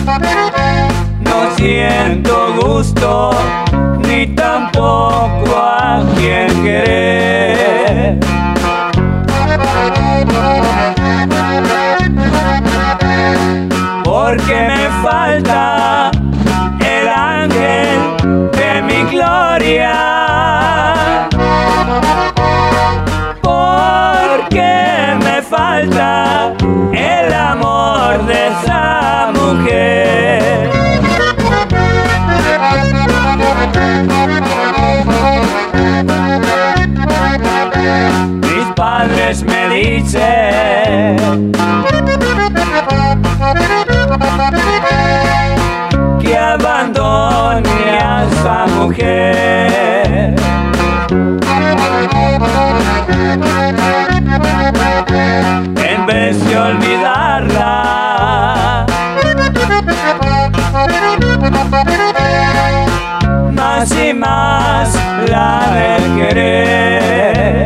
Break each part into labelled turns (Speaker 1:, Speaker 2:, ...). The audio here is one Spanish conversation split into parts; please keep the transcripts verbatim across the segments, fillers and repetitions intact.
Speaker 1: No siento gusto ni tampoco a quien querer. Porque me falta el ángel de mi gloria. Porque me falta el amor de esa mujer. Mis padres me dicen que abandone a esa mujer. En vez de olvidarla, más y más la de querer.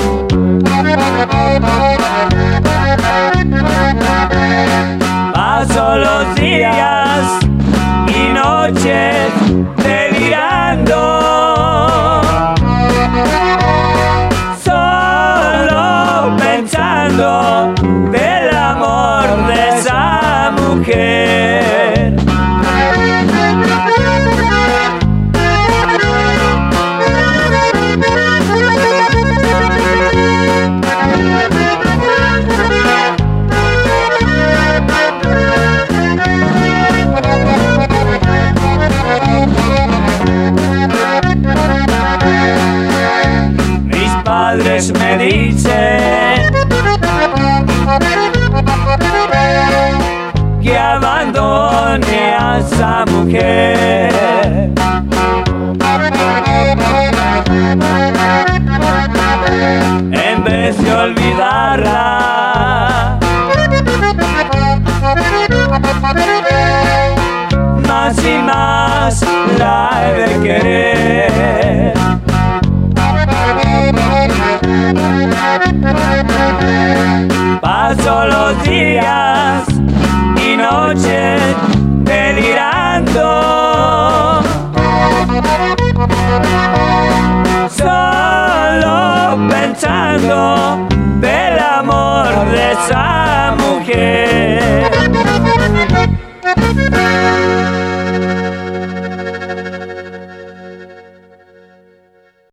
Speaker 1: Paso los días y noches delirando, solo pensando del amor de esa mujer. Padres me dicen que abandone a esa mujer. En vez de olvidarla, más y más la he de querer. Paso los días y noches delirando, solo pensando del amor de esa mujer.